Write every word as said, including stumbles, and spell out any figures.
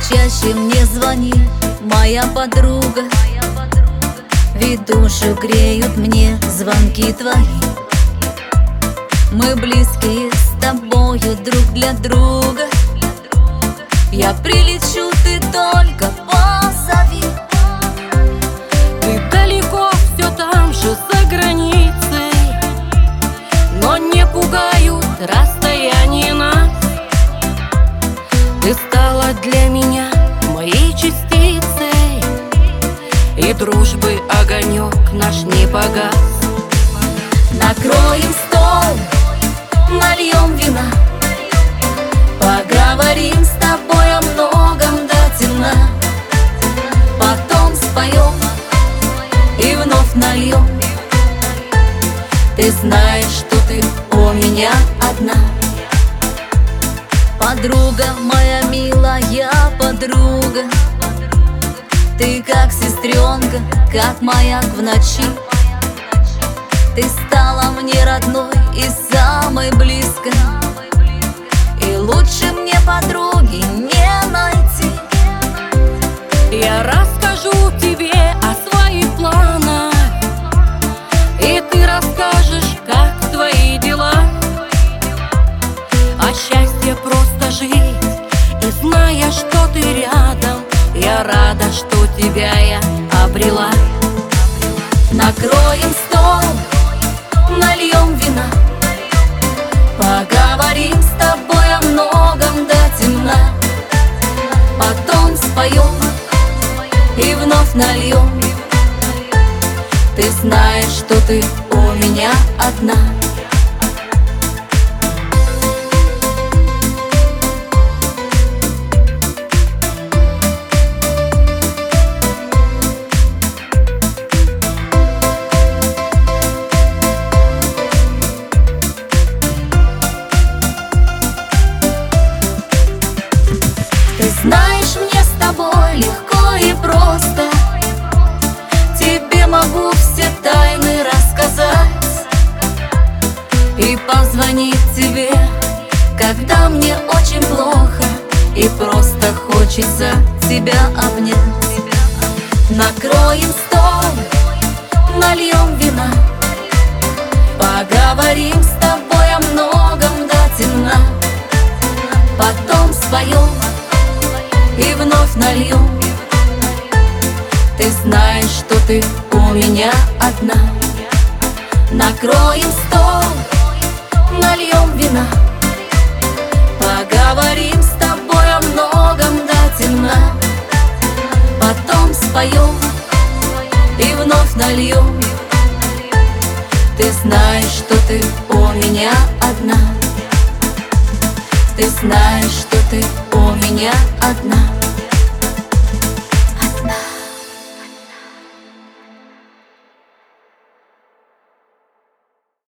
Почаще мне звони, моя подруга, ведь душу греют мне звонки твои. Мы близкие с тобою друг для друга. Я прилечу, ты только позови. Ты далеко, все там же за границей, но не пугают расстояние нас. Ты стала для меня моей частицей, и дружбы огонек наш не погас. Накроем стол, нальем вина, поговорим с тобой о многом до темна. Потом споем и вновь нальем. Ты знаешь, что ты у меня одна. Подруга моя милая подруга, ты как сестренка, как маяк в ночи. Ты стала мне родной и самой близкой, и лучше мне подруги не найти. Я расскажу тебе о своих планах, и ты расскажешь, как твои дела. А счастье просто жить, и зная, что ты рядом, я рада, что тебя я обрела. Накроем стол, нальем вина, поговорим с тобой о многом до темна. Потом споем и вновь нальем. Ты знаешь, что ты у меня одна. Знаешь, мне с тобой легко и просто. Тебе могу все тайны рассказать и позвонить тебе, когда мне очень плохо и просто хочется тебя обнять. Накроем стол, нальем вина, поговорим с тобой о многом до темна. Потом споем и вновь нальем. Ты знаешь, что ты у меня одна. Накроем стол, нальем вина, поговорим с тобой о многом до темна. Потом споем и вновь нальем. Ты знаешь, что ты у меня одна. Ты знаешь, что ты у меня одна.